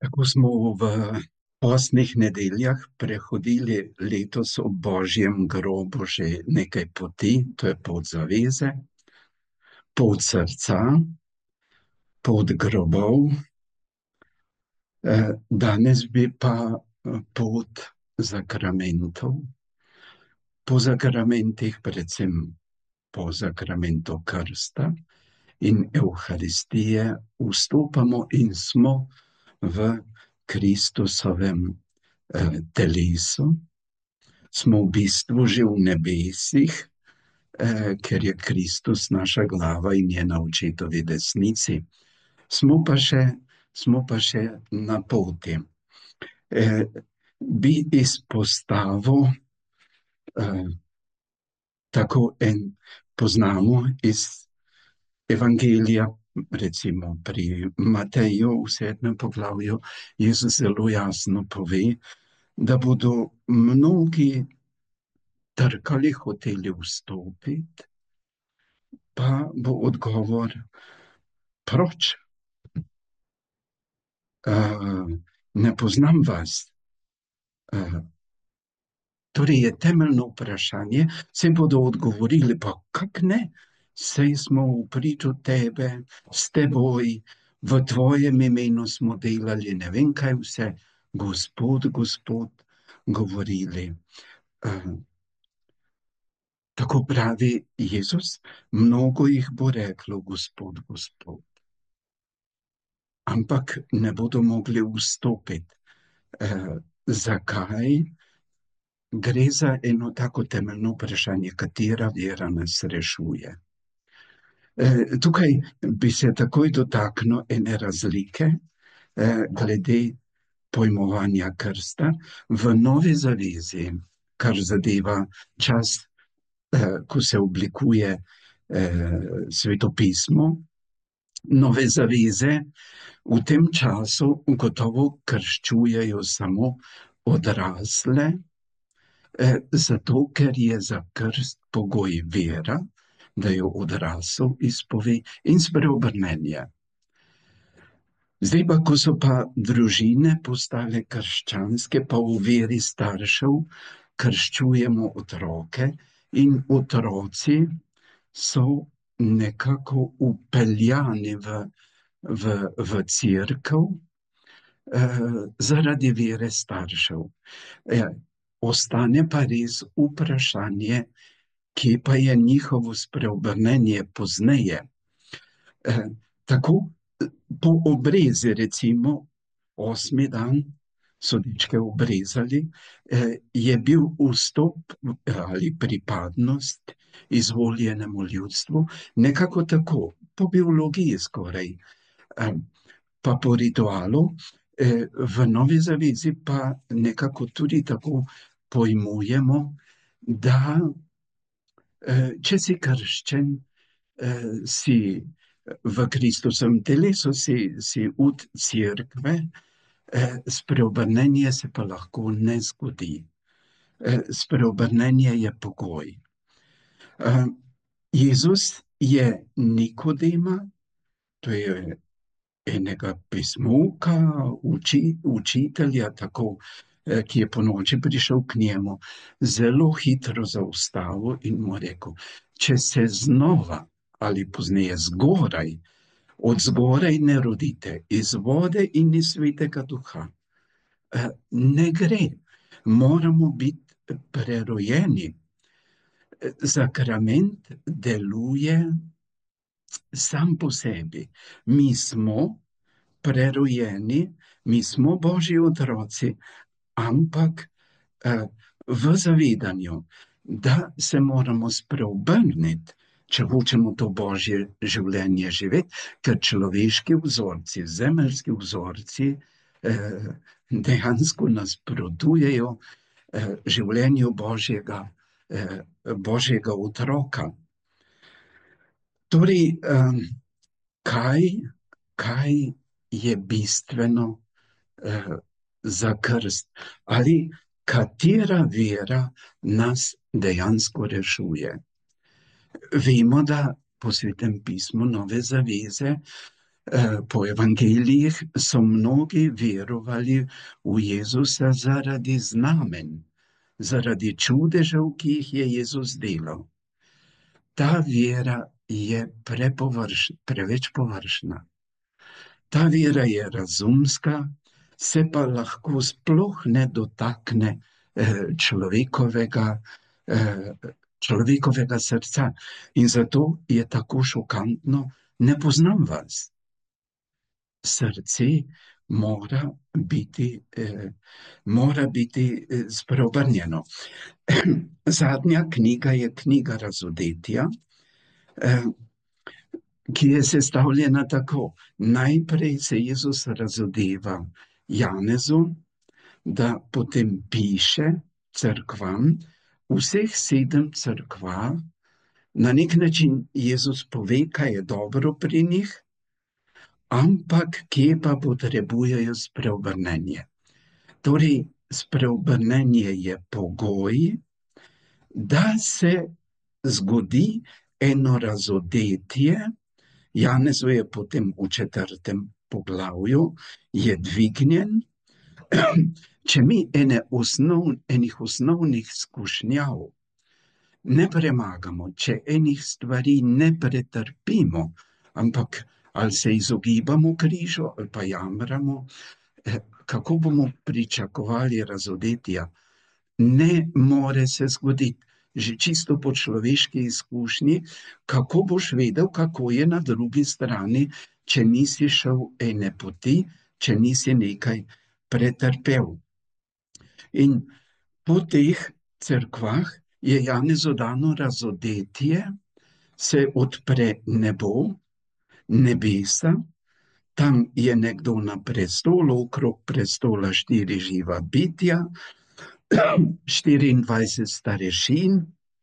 Tako smo v postnih nedeljah prehodili letos ob Božjem grobu že nekaj poti, to je pot zaveze, pot srca, pot grobov. Danes bi pa pot zakramentov. Po zakramentih, predvsem po zakramentu krsta in Evharistije, vstopamo in smo v Kristusovem telesu. Smo v bistvu že v nebesih, ker je Kristus naša glava in je na očetovi desnici. Smo pa še na poti. Bi izpostavil tako poznamo iz Evangelija, recimo pri Mateju v 7. poglavju, Jezus zelo jasno pove, da bodo mnogi trkali, hoteli vstopiti, pa bo odgovor proč. Ne poznam vas. Torej je temeljno vprašanje, se bodo odgovorili, pa kak ne, saj smo v priču tebe, s teboj, v tvojem imenu smo delali, ne vem kaj vse, Gospod, Gospod, govorili. Tako pravi Jezus, mnogo jih bo reklo, Gospod, Gospod. Ampak ne bodo mogli vstopiti. Zakaj? Gre za eno tako temeljno vprašanje, katera vera nas rešuje. Tukaj bi se takoj dotaknil ene razlike glede pojmovanja krsta. V Novi zavezi, kar zadeva čas, ko se oblikuje svetopismo, Nove zaveze v tem času gotovo krščujejo samo odrasle, zato ker je za krst pogoj vera, da jo odrasel izpove, in spreobrnenje. Zdaj pa, ko so pa družine postale krščanske, pa v veri staršev krščujemo otroke in otroci so nekako vpeljani v cerkev zaradi vere staršev. Ostane pa res vprašanje, kje pa je njihovo spreobrnenje pozneje. Tako po obrezi, recimo 8. dan so dečke obrezali, je bil vstop ali pripadnost izvoljenemu ljudstvu nekako tako, po biologiji skoraj, pa po ritualu. V Novi zavezi pa nekako tudi tako pojmujemo, da če si krščen, si v Kristusovem telesu, si od cerkve, spreobrnenje se pa lahko ne zgodi. Spreobrnenje je pogoj. Jezus je Nikodema, to je enega pismovka, učitelja, tako, ki je ponoči prišel k njemu, zelo hitro zaustavil in mu rekel, če se znova ali pozneje zgoraj, od zgoraj ne rodite, iz vode in iz Svetega Duha, ne gre. Moramo biti prerojeni. Zakrament deluje sam po sebi. Mi smo prerojeni, mi smo Božji otroci, ampak v zavedanju, da se moramo spreobrniti, če hočemo to Božje življenje živeti, ker človeški vzorci, zemeljski vzorci dejansko nasprotujejo življenju Božjega otroka. Torej, kaj je bistveno za krst? Ali katera vera nas dejansko rešuje? Vemo, da po Svetem pismu Nove zaveze Po evangelijih so mnogi verovali v Jezusa zaradi znamen, zaradi čudežev, ki jih je Jezus delal. Ta vera je preveč površna. Ta vera je razumska, se pa lahko sploh ne dotakne človekovega srca. In zato je tako šokantno: ne poznam vas. Srce mora biti spreobrnjeno. Zadnja knjiga je knjiga Razodetja, ki je sestavljena tako. Najprej se Jezus razodeva Janezu, da potem piše cerkvam, vseh 7 cerkva. Na nek način Jezus pove, kaj je dobro pri njih, ampak kje pa potrebujejo spreobrnenje. Torej, spreobrnenje je pogoj, da se zgodi eno razodetje. Janezu je potem v 4. poglavju je dvignjen. Če mi enih osnovnih skušnjav ne premagamo, če enih stvari ne pretrpimo, ampak ali se izogibamo križu ali pa jamramo, kako bomo pričakovali razodetja? Ne more se zgoditi. Že čisto po človeški izkušnji, kako boš vedel, kako je na drugi strani, če nisi šel ene poti, če nisi nekaj pretrpel. In po teh cerkvah je Janezu dano razodetje, se odpre nebo, nebesa, tam je nekdo na prestolu, okrog prestola 4 živa bitja, 24 starešin.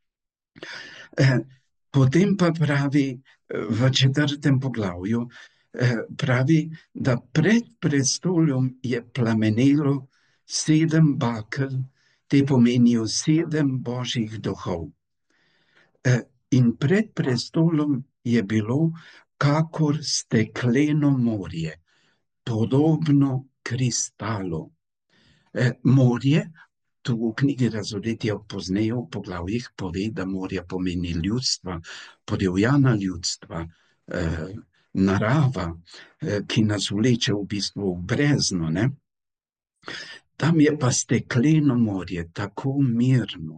Potem pa pravi v 4. poglavju, pravi, da pred prestolom je plamenelo 7 bakel, te pomenijo 7 božjih duhov. In pred prestolom je bilo kakor stekleno morje, podobno kristalu. Morje, tu v knjigi Razodetja pozneje v poglavjih pove, da morje pomeni ljudstva, podivjana ljudstva, narava, ki nas vleče v bistvu v brezno, ne? Tam je pa stekleno morje, tako mirno.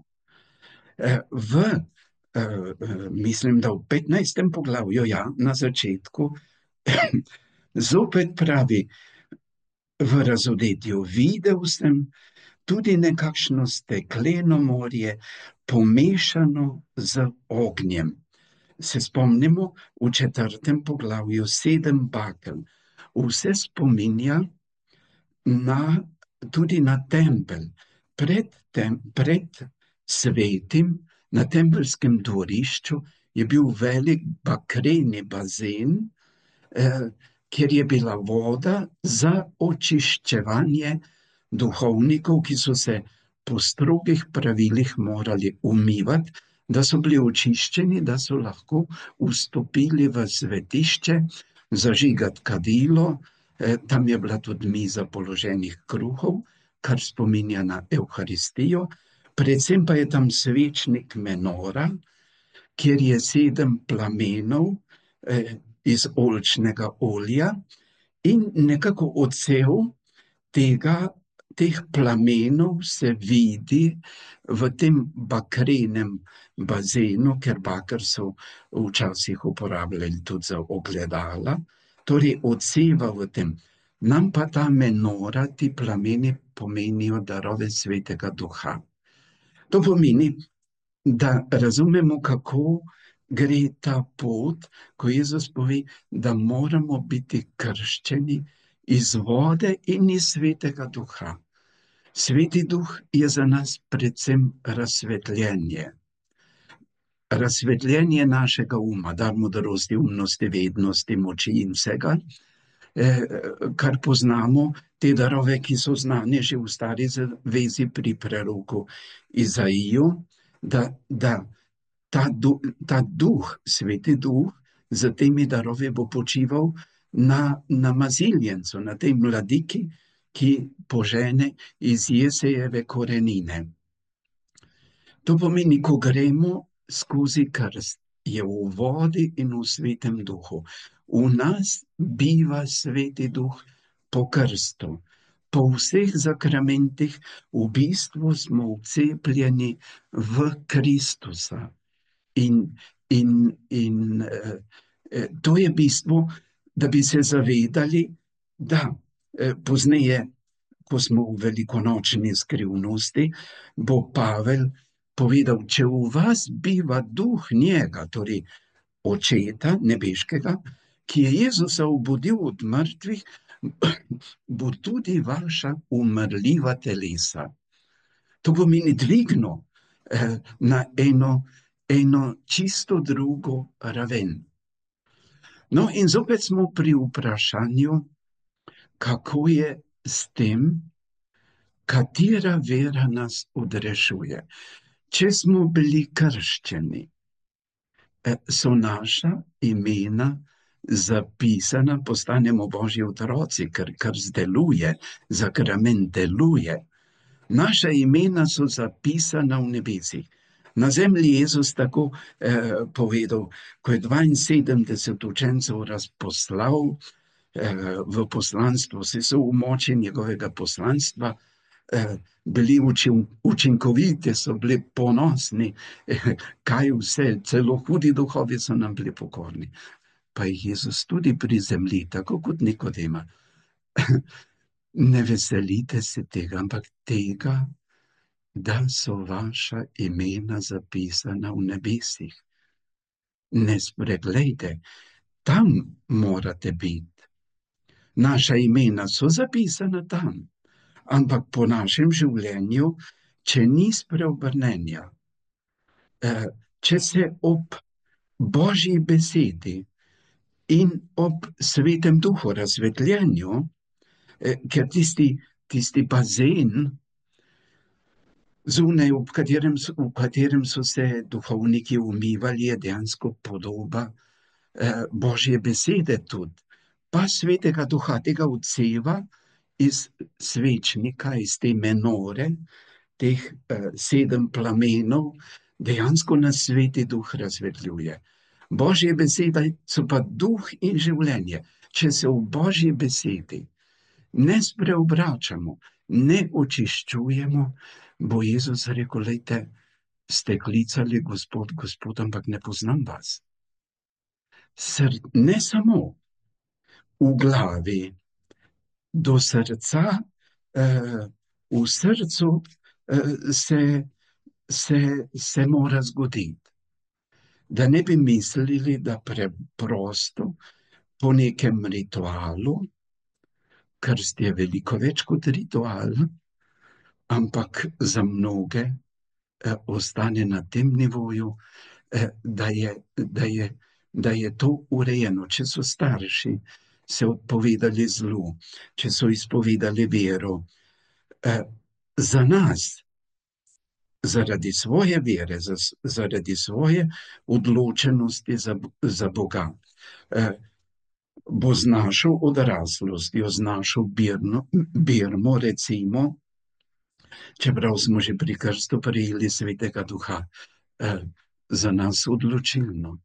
Mislim, da v 15. poglavju, ja, na začetku, zopet pravi v Razodetju: videl sem tudi nekakšno stekleno morje, pomešano z ognjem. Se spomnimo, v 4. poglavju 7 bakel. Vse spominja tudi na tempelj. Pred svetim, na tempeljskem dvorišču, je bil velik bakreni bazen, kjer je bila voda za očiščevanje duhovnikov, ki so se po strogih pravilih morali umivati, da so bili očiščeni, da so lahko vstopili v svetišče, zažigati kadilo. Tam je bila tudi miza položenih kruhov, kar spominja na Evharistijo. Predvsem pa je tam svečnik menora, kjer je 7 plamenov iz oljčnega olja, in nekako odsev teh plamenov se vidi v tem bakrenem bazenu, ker baker so včasih uporabljali tudi za ogledala, torej odseva v tem. Nam pa ta menora, ti plameni pomenijo darove Svetega Duha. To pomeni, da razumemo, kako gre ta pot, ko Jezus pove, da moramo biti krščeni iz vode in iz Svetega Duha. Sveti Duh je za nas predvsem razsvetljenje. Razsvetljenje našega uma, dar modrosti, umnosti, vednosti, moči in vsega, kar poznamo, te darove, ki so znani že v Stari zavezi pri preroku Izaiju, da ta duh, Sveti Duh, z temi darovi bo počival na maziljencu, na tej mladiki, ki požene iz Jesejeve korenine. To pomeni, ko gremo skozi krst, je v vodi in v Svetem Duhu. V nas biva Sveti Duh po krstu. Po vseh zakramentih v bistvu smo vcepljeni v Kristusa. In to je bistvo, da bi se zavedali, da pozneje, ko smo v velikonočni skrivnosti, bo Pavel povedal, če v vas biva duh njega, torej očeta nebeškega, ki je Jezusa obudil od mrtvih, bo tudi vaša umrljiva telesa. To pomeni dvigno na eno čisto drugo raven. No, in zopet smo pri vprašanju, kako je s tem, katera vera nas odrešuje. Če smo bili krščeni, so naša imena zapisana, postanemo Božji otroci, ker krst deluje, zakrament deluje. Naša imena so zapisana v nebesih. Na zemlji je Jezus tako povedal, ko je 72 učencev razposlal v poslanstvo, vse so v moči njegovega poslanstva bili učinkoviti, so bili ponosni, kaj vse, celo hudi duhovi so nam bili pokorni. Pa jih Jezus tudi prizemlji, tako kot Nikodema. Ne veselite se tega, ampak tega, da so vaša imena zapisana v nebesih. Ne spreglejte, tam morate biti. Naša imena so zapisana tam, ampak po našem življenju, če ni spreobrnenja, če se ob Božji besedi in ob Svetem Duhu razsvetljenju, ker tisti bazen zunaj, v katerem so se duhovniki umivali, je dejansko podoba Božje besede tudi, pa Svetega Duha, tega odseva iz svečnika, iz te menore, teh 7 plamenov, dejansko nas Sveti Duh razsvetljuje. Božje besede so pa duh in življenje. Če se v Božji besedi ne spreobračamo, ne očiščujemo, bo Jezus rekel, lejte, ste klicali Gospod, Gospod, ampak ne poznam vas. Ne samo v glavi, do srca, v srcu se mora zgoditi. Da ne bi mislili, da preprosto po nekem ritualu, krst je veliko več kot ritual, ampak za mnoge ostane na tem nivoju, da je to urejeno. Če so starši se odpovedali zlu, če so izpovedali vero, za nas, zaradi svoje vere, zaradi svoje odločenosti za Boga, bo z našo odraslostjo, z našo birmo, recimo, čeprav smo že pri krstu prejeli Svetega Duha, za nas odločilno.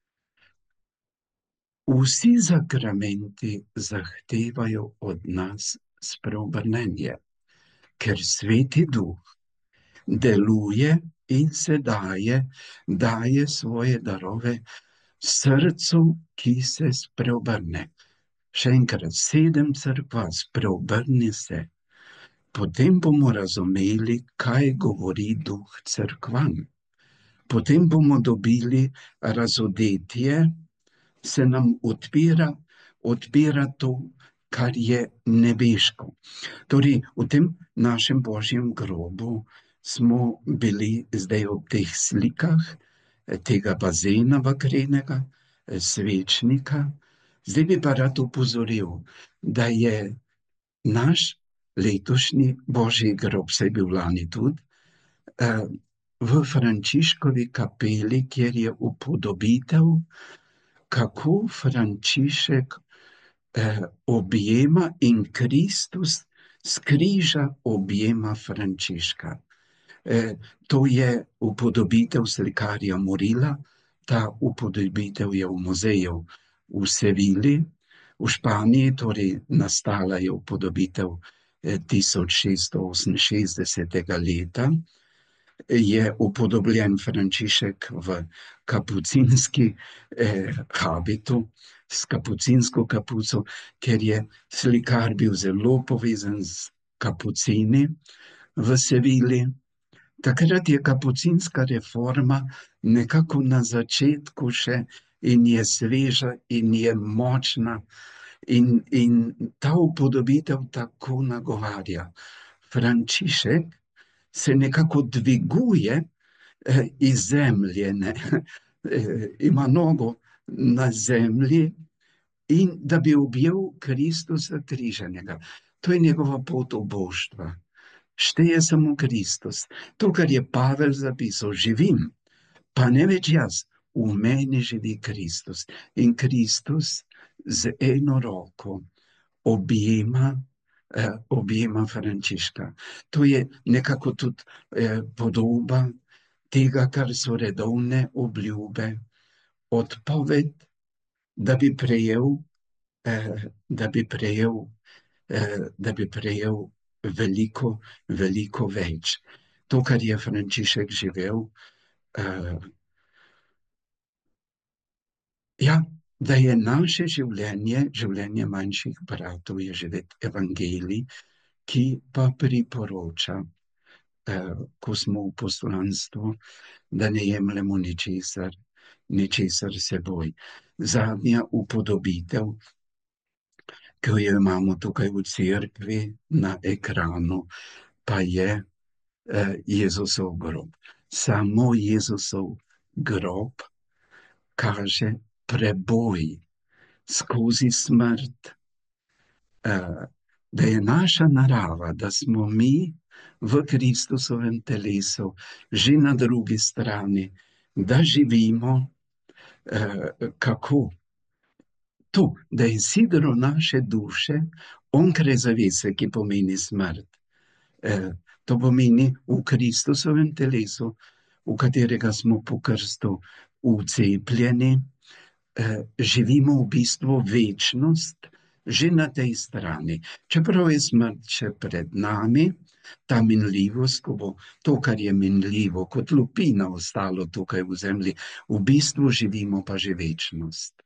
Vsi zakramenti zahtevajo od nas spreobrnenje, ker Sveti Duh deluje in se daje svoje darove srcu, ki se spreobrne. Še enkrat, 7 cerkva, spreobrni se. Potem bomo razumeli, kaj govori Duh cerkvam. Potem bomo dobili razodetje, se nam odpira to, kar je nebeško. Torej, v tem našem Božjem grobu smo bili zdaj ob teh slikah tega bazena bakrenega, svečnika. Zdaj bi pa rad opozoril, da je naš letošnji Božji grob, saj bil lani tudi, v Frančiškovi kapeli, kjer je upodobitev, kako Frančišek objema in Kristus s križa objema Frančiška. To je upodobitev slikarja Morila. Ta upodobitev je v muzeju v Sevili, v Španiji, torej nastala je upodobitev 1668. leta. Je upodobljen Frančišek v kapucinski habitu, s kapucinsko kapuco, ker je slikar bil zelo povezan z kapucini v Sevili. Takrat je kapucinska reforma nekako na začetku še in je sveža in je močna in ta upodobitev tako nagovarja. Frančišek se nekako dviguje iz zemlje, ima nogo na zemlji in da bi objel Kristusa križanega. To je njegova pot oboštva. Šteje samo Kristus. To, kar je Pavel zapisal, živim, pa ne več jaz, v meni živi Kristus. In Kristus z eno roko objema Frančiška. To je nekako tudi podoba tega, kar so redovne obljube, odpoved, da bi prejel veliko, veliko več. To, kar je Frančišek živel, da je naše življenje, življenje manjših bratov, je živeti evangelij, ki pa priporoča, ko smo v poslanstvu, da ne jemljemo ničesar seboj. Zadnja upodobitev, ki jo imamo tukaj v cerkvi na ekranu, pa je Jezusov grob. Samo Jezusov grob kaže preboj skozi smrt, da je naša narava, da smo mi v Kristusovem telesu že na drugi strani, da živimo kako? To, da je sidro naše duše onkraj zavese, ki pomeni smrt. To pomeni v Kristusovem telesu, v katerega smo po krstu vcepljeni, živimo v bistvu večnost že na tej strani. Čeprav je smrt še pred nami, ta minljivost, ko bo to, kar je minljivo, kot lupina ostalo tukaj v zemlji, v bistvu živimo pa že večnost.